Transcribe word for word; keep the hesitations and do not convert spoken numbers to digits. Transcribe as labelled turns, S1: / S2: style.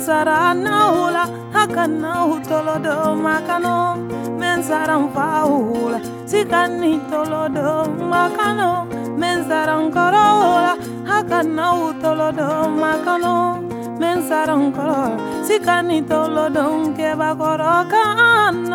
S1: mensara naula hakana utolodo makano mensara faula sikani tolodo makano mensara korola hakana utolodo makano mensara korola sikani tolodo ke bakoroka